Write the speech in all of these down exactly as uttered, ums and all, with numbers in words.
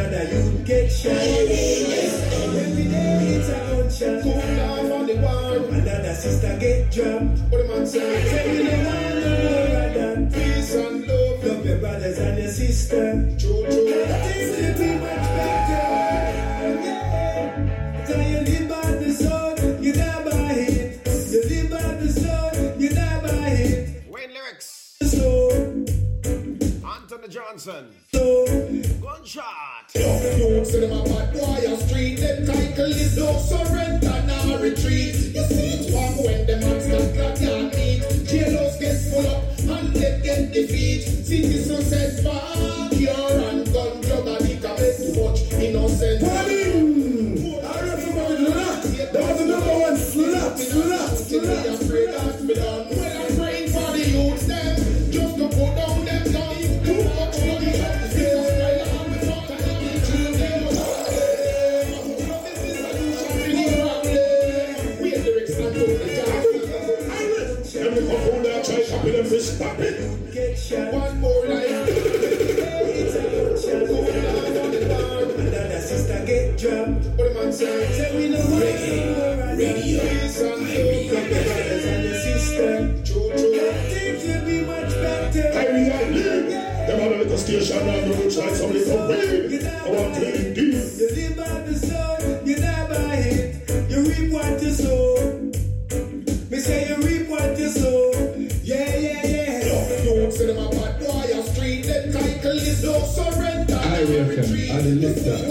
Another youth get shot. Every day it's a gunshot. Cool off on the wall. Another sister get dropped. What the man say? Say we don't want no more of that. Peace and love. Love your brothers and your sister. True, true. Things will be much better. Yeah. So you live by the sword, you die by it. You live by the sword, you die by it. Wayne Lyrics. So Anthony Johnson. So Gunshot. Don't say them a bad boy on street. Them title is no surrender, nor retreat. You see it walk when them monsters clap your meat. Jailhouse gets full up and they get defeat. Citizens says fuck your and gun drug addict a bit too much innocent. I remember that. That was the number one slap, slap, slap. I'm afraid that's me done. When I'm praying for the youths them, just to put down them guns. Too much money, feel right on the front and I'm in tune them. This is a solution to the problem. We have lyrics and do the job. Let me come home there, try to be them to stop it. Get shot. One more life. It's a gunshot. Go down on the bar. Another sister get dropped. What the man say? Say we don't want no more of that. Peace and love. Love your brothers and your sister. True, true. Things will be much better. I mean, I live. Them on a little station on the road, like some little weed. I want to live deep. You live by the sword, you die by it. You reap what you sow. Me say you reap what you sow. Yeah, yeah, yeah. Don't say them a bad boy on street. Them title is no surrender. I reckon, I live that.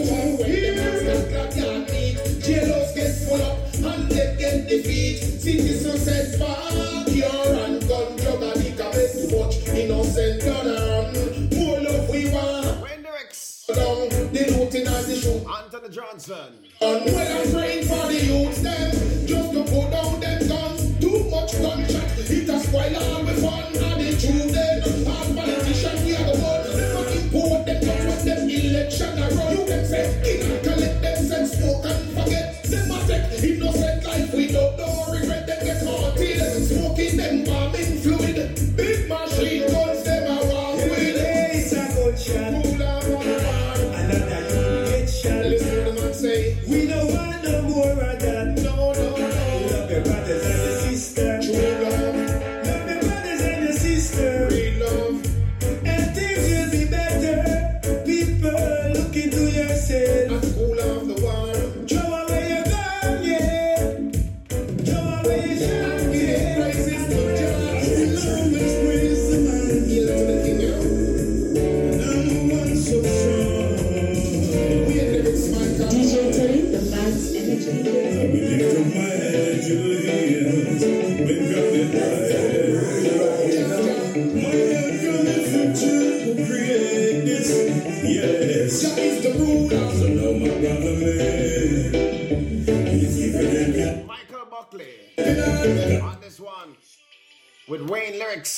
Jailhouse gets full up and they get defeat. Citizens says fuck your and gun drug addict a bit too much innocent gun on. More love we want. Wayne Lyrics. Down the looting and the shoot. Anthony Johnson. And when I'm praying for the youths them, just to put down them guns. Too much gunshot, it a spoil all the fun and the truth them. As politicians we are the ones never import them, just when them election are run. You can say in and collect them, send smoke and forget. Them a take innocent life without no regret. Them get haunted, smoking them bombing fluid. Big machine guns them a walk with. It's a gunshot. Cool off on the bar. Another youth get shot. Listen to the man say, We don't want no more of that. no, no, no. Love your brothers and your sister. True love, Love your brothers and your sister. real love. And things will be better. People look into yourself. And cool off the war. Throw away your gun, yeah. Throw away your shot, yeah. Praises to Jah. Always praise the man. Heal to the king, yo. I'm one so strong. We are lyrics, man. D J Terry, the man's energy. We lift up my head to the hills, when God is my head coming future who create this. Yes, Jah is the ruler. so now my brother man, he's giving them Michael Buckley. Yeah. On this one. With Wayne Lyrics.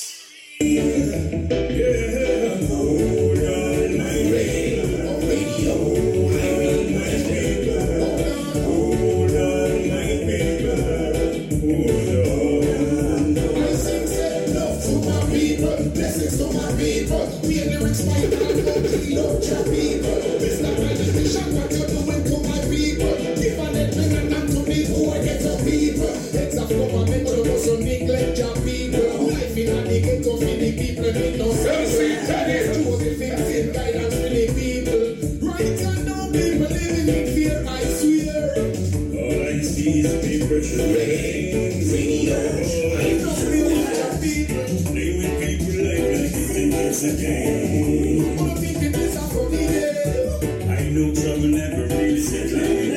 yeah. Hold on, my radio, radio, I will my people. Hold on, my people. Hold on. I sing, say, love to my people. Blessings to my people. We are lyrics, my God. Love your people. It's not my decision what you're doing to my people. Give an admission and to the poor ghetto people. It's a government to also neglect your people. Life in a the ghetto for the people need no sense. Choosing things in guidance for the people. Right now, people living in fear, I swear. All I see is people showing radio. I know we want your people. Play with people like I think it's a game. Who think it is a funny day? I know trouble never really said like it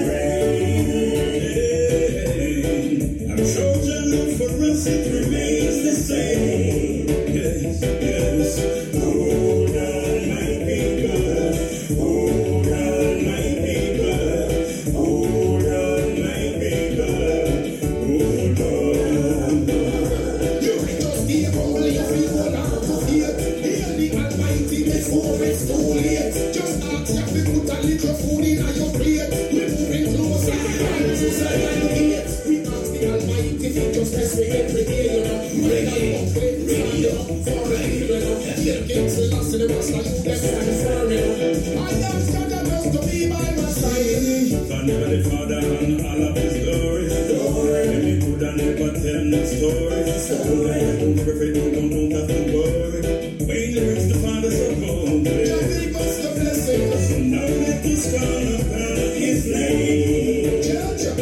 rain. I'm sure the love for us it remains the same. Yes, yes. Hold on, my people. Hold on, my people. Hold on, my people. Hold on. You can just give only if you hold on to hear. Hear the Almighty before it's too late. Just ask if we put a little food in your plate. We're moving closer and to silent gate. We ask the Almighty to just bless me every day, you know. Radio, radio, for the people, you know. Here, King Selassie, the Master, you bless and firm, you know. I am God, supposed to be by my side. Son of the Father and all of His glory. Let me could and never tell no story. Don't perfect, don't don't have to worry. When you reach the Father so boldly, Jah give us the blessings. now let us call upon His name. Jah, Jah.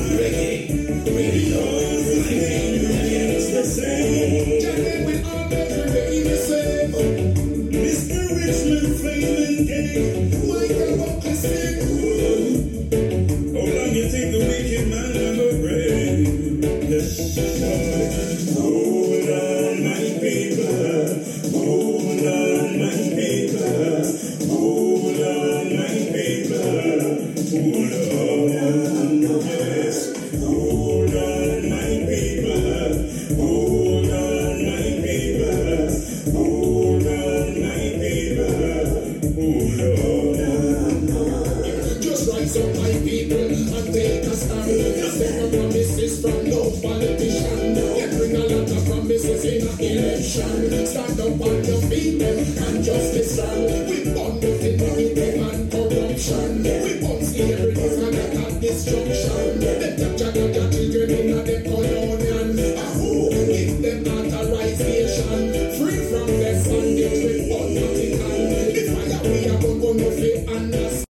Because His name remains the same. Jah name will always remain the same. Mister Richmond Flaming Gay. Michael Buckley sing. How long you think the wicked man never break? Yes, Lord. Hold on, my people. Hold on, my people. Hold on, my people. Hold on, yes. Hold on, my people. Hold on, my people. Hold on, my people. Hold on. Just rise up, my people, and take a stand. Take no promises from no politician. They bring a lot of promises in an election. Stand up on your feet and justice stand. We burn the criminality and corruption. We burn slavery and attack destruction. Let the Jah